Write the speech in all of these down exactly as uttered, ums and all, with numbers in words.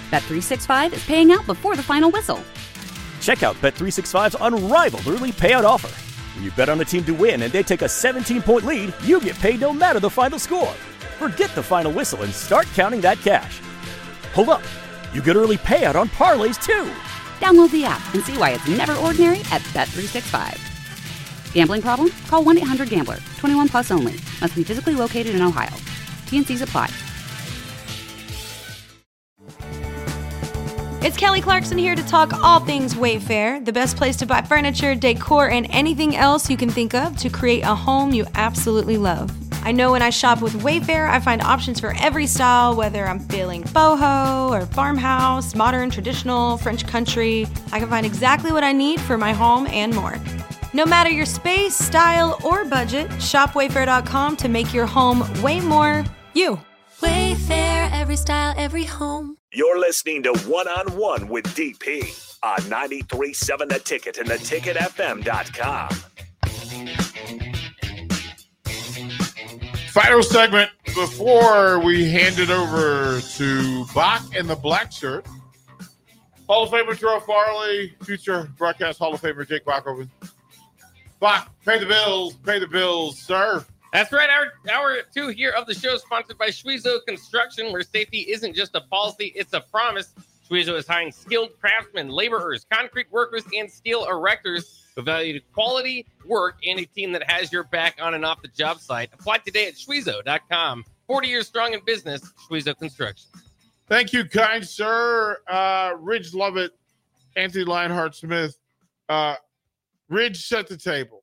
Bet three sixty-five is paying out before the final whistle. Check out Bet three sixty-five's unrivaled early payout offer. When you bet on a team to win and they take a seventeen-point lead, you get paid no matter the final score. Forget the final whistle and start counting that cash. Hold up. You get early payout on parlays, too. Download the app and see why it's never ordinary at Bet three sixty-five. Gambling problem? Call one eight hundred gambler. twenty-one plus only. Must be physically located in Ohio. T and C's apply. It's Kelly Clarkson here to talk all things Wayfair, the best place to buy furniture, decor, and anything else you can think of to create a home you absolutely love. I know when I shop with Wayfair, I find options for every style, whether I'm feeling boho or farmhouse, modern, traditional, French country. I can find exactly what I need for my home and more. No matter your space, style, or budget, shop wayfair dot com to make your home way more you. Wayfair, every style, every home. You're listening to One on One with D P on ninety-three point seven The Ticket and the ticket f m dot com. Final segment before we hand it over to Bach and the black shirt. Hall of Famer Terrell Farley, future broadcast Hall of Famer Jake Bachhoven. Bach, pay the bills, pay the bills, sir. That's right. Hour, hour two here of the show is sponsored by Schwezo Construction, where safety isn't just a policy, it's a promise. Schwezo is hiring skilled craftsmen, laborers, concrete workers, and steel erectors who value quality work and a team that has your back on and off the job site. Apply today at Schwezo dot com. forty years strong in business, Schwezo Construction. Thank you, kind sir. Uh, Ridge Lovett, Anthony Lionheart-Smith. Uh, Ridge set the table.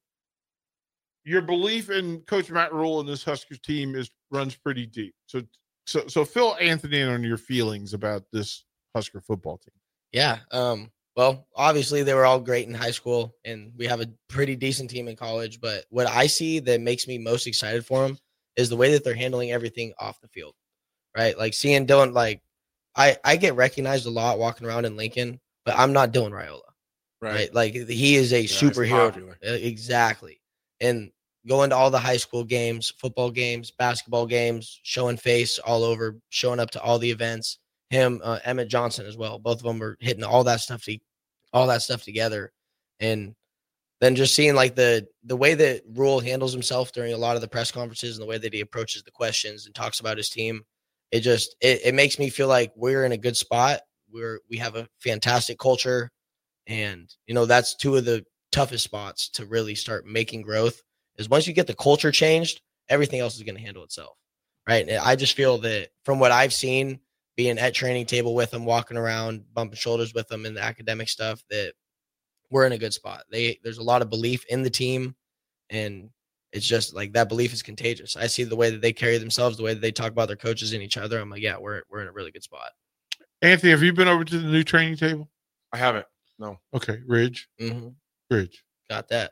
Your belief in Coach Matt Rhule and this Huskers team is runs pretty deep. So, so, so fill Anthony in on your feelings about this Husker football team. Yeah. Um, well, obviously they were all great in high school, and we have a pretty decent team in college. But what I see that makes me most excited for them is the way that they're handling everything off the field, right? Like seeing Dylan, like I, I get recognized a lot walking around in Lincoln, but I'm not Dylan Raiola, right? right? Like he is a yeah, superhero. Exactly. And going to all the high school games, football games, basketball games, showing face all over, showing up to all the events. Him, uh, Emmett Johnson as well. Both of them were hitting all that stuff, to, all that stuff together. And then just seeing like the the way that Rhule handles himself during a lot of the press conferences and the way that he approaches the questions and talks about his team, it just it, it makes me feel like we're in a good spot. We're we have a fantastic culture, and you know that's two of the toughest spots to really start making growth. Is once you get the culture changed, everything else is going to handle itself, right? And I just feel that from what I've seen, being at training table with them, walking around, bumping shoulders with them in the academic stuff, that we're in a good spot. They there's a lot of belief in the team, and it's just like that belief is contagious. I see the way that they carry themselves, the way that they talk about their coaches and each other. I'm like, yeah, we're we're in a really good spot. Anthony, have you been over to the new training table? I haven't. No. Okay, Ridge. Mm-hmm. Ridge. Got that.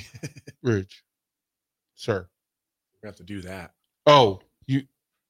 Ridge. Sir. We have to do that. Oh, you.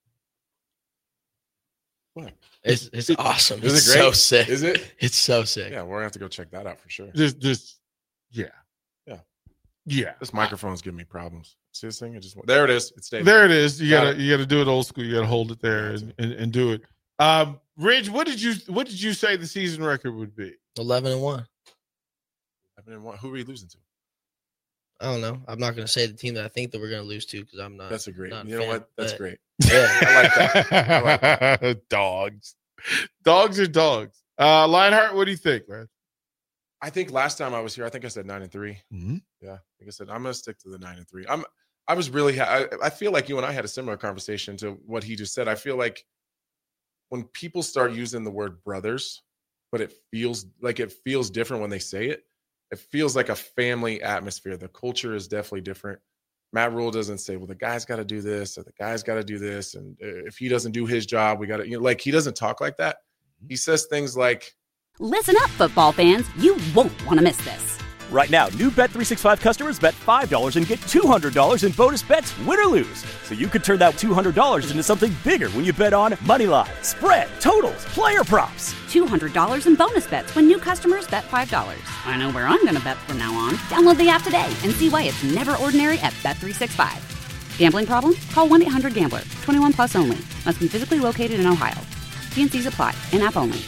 What? It's it's awesome. Is it's it great? So sick. Is it? It's so sick. Yeah, we're gonna have to go check that out for sure. This, this, yeah, yeah, yeah. This microphone's giving me problems. See this thing? It just there it is. It's stable. There it is. You Got gotta it. you gotta do it old school. You gotta hold it there and, and, and do it. Um, Ridge, what did you what did you say the season record would be? Eleven and one. Eleven and one. Who are we losing to? I don't know. I'm not going to say the team that I think that we're going to lose to because I'm not. That's a great. You know fan, what? That's great. Yeah, I like that. I like that. Dogs, dogs are dogs. Uh, Lionheart, what do you think, man? I think last time I was here, I think I said nine and three. Mm-hmm. Yeah, like I said, I'm going to stick to the nine and three. I'm. I was really. I, I feel like you and I had a similar conversation to what he just said. I feel like when people start using the word brothers, but it feels like it feels different when they say it. It feels like a family atmosphere. The culture is definitely different. Matt Rhule doesn't say, well, the guy's got to do this or the guy's got to do this. And if he doesn't do his job, we got to, you know, like he doesn't talk like that. He says things like, listen up, football fans. You won't want to miss this. Right now, new Bet three sixty-five customers bet five dollars and get two hundred dollars in bonus bets, win or lose. So you could turn that two hundred dollars into something bigger when you bet on money line, spread, totals, player props. two hundred dollars in bonus bets when new customers bet five dollars. I know where I'm going to bet from now on. Download the app today and see why it's never ordinary at Bet three sixty-five. Gambling problem? Call one eight hundred gambler. twenty-one plus only. Must be physically located in Ohio. T N Cs apply. In-app only.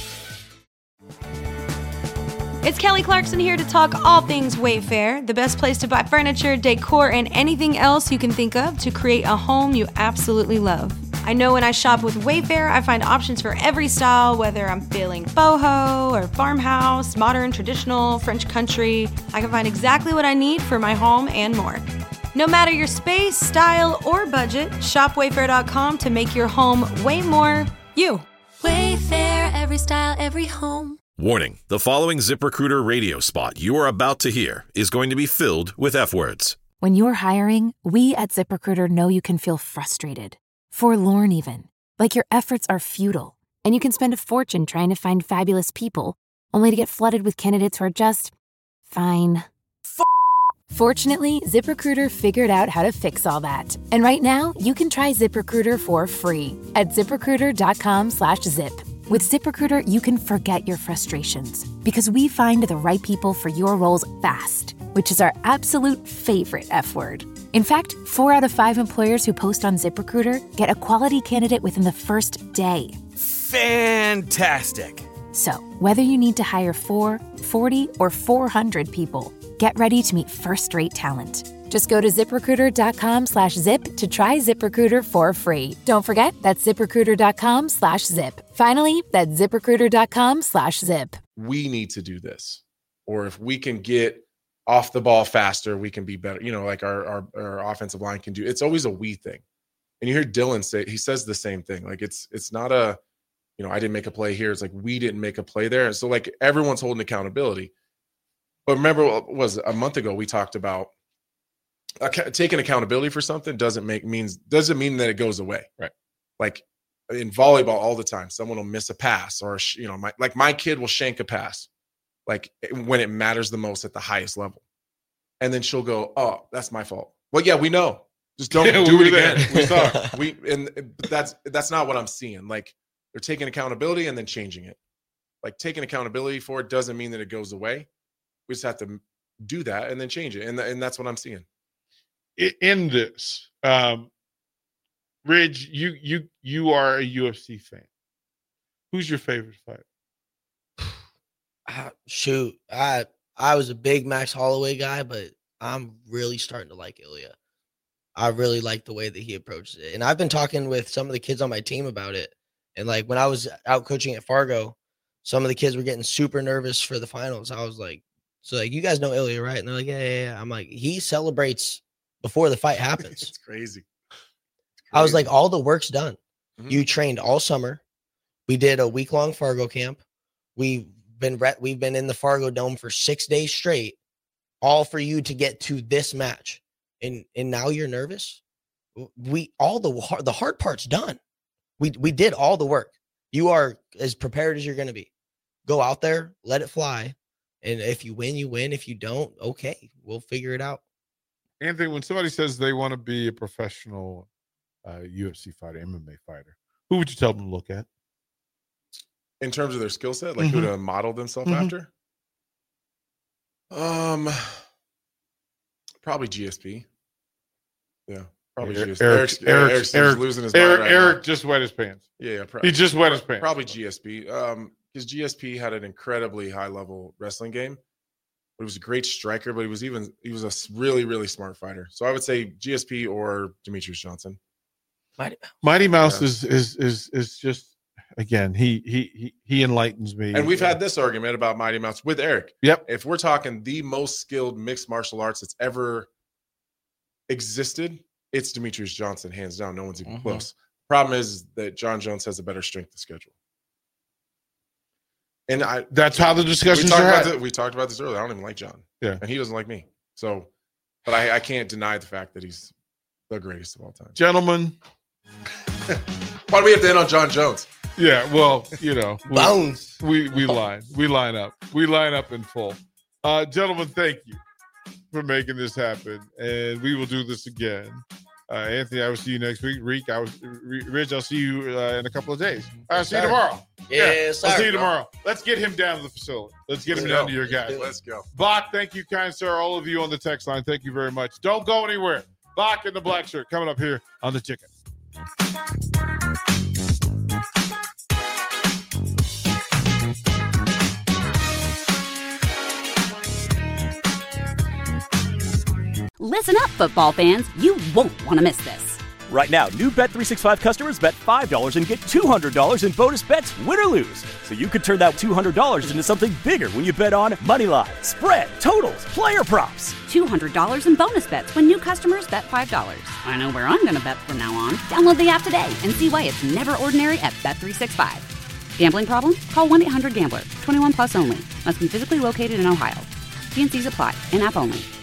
It's Kelly Clarkson here to talk all things Wayfair, the best place to buy furniture, decor, and anything else you can think of to create a home you absolutely love. I know when I shop with Wayfair, I find options for every style, whether I'm feeling boho or farmhouse, modern, traditional, French country. I can find exactly what I need for my home and more. No matter your space, style, or budget, shop wayfair dot com to make your home way more you. Wayfair, every style, every home. Warning, the following ZipRecruiter radio spot you are about to hear is going to be filled with F-words. When you're hiring, we at ZipRecruiter know you can feel frustrated, forlorn even, like your efforts are futile, and you can spend a fortune trying to find fabulous people, only to get flooded with candidates who are just fine. F- Fortunately, ZipRecruiter figured out how to fix all that. And right now, you can try ZipRecruiter for free at ZipRecruiter.com slash zip. With ZipRecruiter, you can forget your frustrations because we find the right people for your roles fast, which is our absolute favorite F word. In fact, four out of five employers who post on ZipRecruiter get a quality candidate within the first day. Fantastic. So, whether you need to hire four, forty, or four hundred people, get ready to meet first-rate talent. Just go to ZipRecruiter.com slash zip to try ZipRecruiter for free. Don't forget, that's ZipRecruiter.com slash zip. Finally, that's ZipRecruiter.com slash zip. We need to do this. Or if we can get off the ball faster, we can be better. You know, like our, our, our offensive line can do. It's always a we thing. And you hear Dylan say, he says the same thing. Like it's, it's not a, you know, I didn't make a play here. It's like, we didn't make a play there. And so like everyone's holding accountability. But remember, what was a month ago, we talked about taking accountability for something doesn't make means doesn't mean that it goes away. Right. Like in volleyball all the time, someone will miss a pass or, you know, my, like my kid will shank a pass, like when it matters the most at the highest level. And then she'll go, oh, that's my fault. Well, yeah, we know. Just don't Yeah, do we it were again. there. We saw it. we, and that's, that's not what I'm seeing. Like they're taking accountability and then changing it. Like taking accountability for it doesn't mean that it goes away. We just have to do that and then change it. And, and that's what I'm seeing. In this, um, Ridge, you you you are a U F C fan. Who's your favorite fighter? Uh, shoot, I I was a big Max Holloway guy, but I'm really starting to like Ilya. I really like the way that he approaches it, and I've been talking with some of the kids on my team about it. And like when I was out coaching at Fargo, some of the kids were getting super nervous for the finals. I was like, "So like, you guys know Ilya, right?" And they're like, "Yeah, yeah, yeah." I'm like, he celebrates before the fight happens. It's crazy. It's crazy. I was like, all the work's done. Mm-hmm. You trained all summer. We did a week long Fargo camp. We've been re- we've been in the Fargo Dome for six days straight, all for you to get to this match. And and now you're nervous. We all the hard, the hard part's done. We we did all the work. You are as prepared as you're going to be. Go out there, let it fly, and if you win, you win. If you don't, okay, we'll figure it out. Anthony, when somebody says they want to be a professional uh, U F C fighter, M M A fighter, who would you tell them to look at? In terms of their skill set, like mm-hmm. who to model themselves mm-hmm. after? Um, probably G S P. Yeah, probably Eric, G S P. Eric, Eric's, Eric, Eric's Eric losing his Eric, mind right Eric now. just wet his pants. Yeah, yeah probably, he just wet his pants. Probably G S P. Um, because G S P had an incredibly high level wrestling game. He was a great striker, but he was even he was a really really smart fighter. So I would say G S P or Demetrius Johnson. Mighty Mouse, Mighty Mouse yeah. is is is is just again he he he he enlightens me. And we've had this argument about Mighty Mouse with Eric. Yep. If we're talking the most skilled mixed martial arts that's ever existed, it's Demetrius Johnson, hands down. No one's even mm-hmm. close. Problem is that John Jones has a better strength of schedule. And I that's how the discussions we talked are about had. this, we talked about this earlier. I don't even like John. Yeah. And he doesn't like me. So, but I, I can't deny the fact that he's the greatest of all time. Gentlemen. Why do we have to end on John Jones? Yeah, well, you know. We, Bones. We we line. We line up. We line up in full. Uh, gentlemen, thank you for making this happen. And we will do this again. Uh, Anthony, I will see you next week. Reek, I was Ridge, I'll see you uh, in a couple of days. I'll see you tomorrow. Yes, yeah, I'll sir, see you bro. tomorrow. Let's get him down to the facility. Let's get him Let's down go. to your guys. Let's go. Bach, thank you, kind sir. All of you on the text line, thank you very much. Don't go anywhere. Bach in the black shirt coming up here on the Ticket. Listen up, football fans. You won't want to miss this. Right now, new Bet three sixty-five customers bet five dollars and get two hundred dollars in bonus bets, win or lose. So you could turn that two hundred dollars into something bigger when you bet on money line, spread, totals, player props. two hundred dollars in bonus bets when new customers bet five dollars. I know where I'm going to bet from now on. Download the app today and see why it's never ordinary at Bet three sixty-five. Gambling problem? Call one eight hundred gambler. twenty-one plus only. Must be physically located in Ohio. T N Cs apply. In-app only.